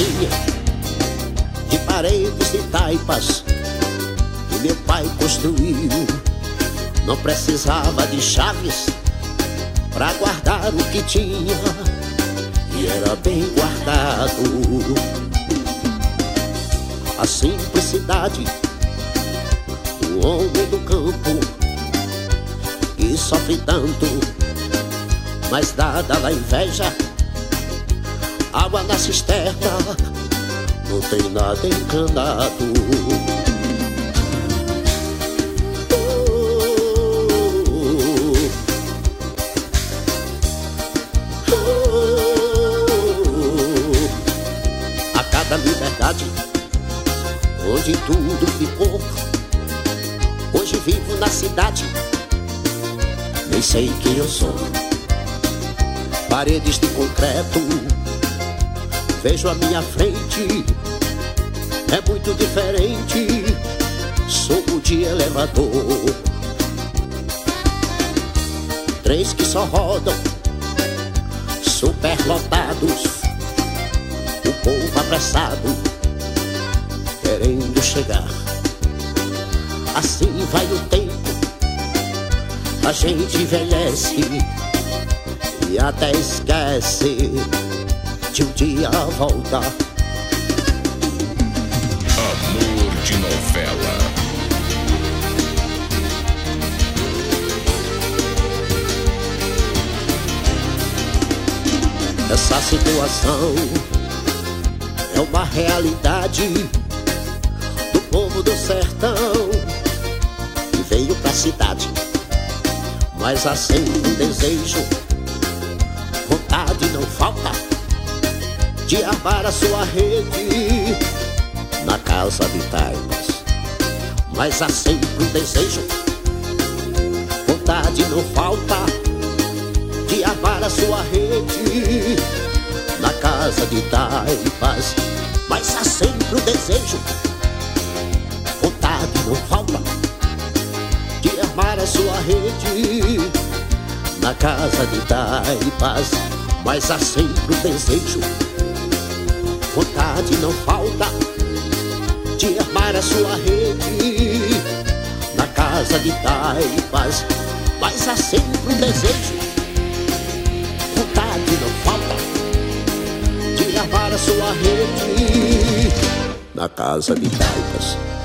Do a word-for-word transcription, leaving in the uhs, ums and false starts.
casinha de paredes de taipas que meu pai construiu. Não precisava de chaves pra guardar o que tinha, e era bem guardado. A simplicidade, o homem do campo que sofre tanto, mas dada a inveja, água na cisterna, não tem nada encanado. A cada liberdade, onde tudo ficou, hoje vivo na cidade, nem sei quem eu sou. Paredes de concreto, vejo à minha frente, é muito diferente, sou de elevador. Trens que só rodam, superlotados, o povo apressado, querendo chegar. Assim vai o tempo, a gente envelhece e até esquece de um dia voltar. Amor de novela. Essa situação é uma realidade do povo do sertão que veio pra cidade, mas há sempre um desejo, vontade não falta de armar a sua rede na casa de taipas. Mas há sempre um desejo, vontade não falta de armar a sua rede na casa de taipas. Mas há sempre um desejo, vontade não falta de armar a sua rede na casa de taipas. Mas há sempre um desejo, vontade não falta de armar a sua rede na casa de taipas. Mas há sempre um desejo, vontade não falta de armar a sua rede na casa de taipas.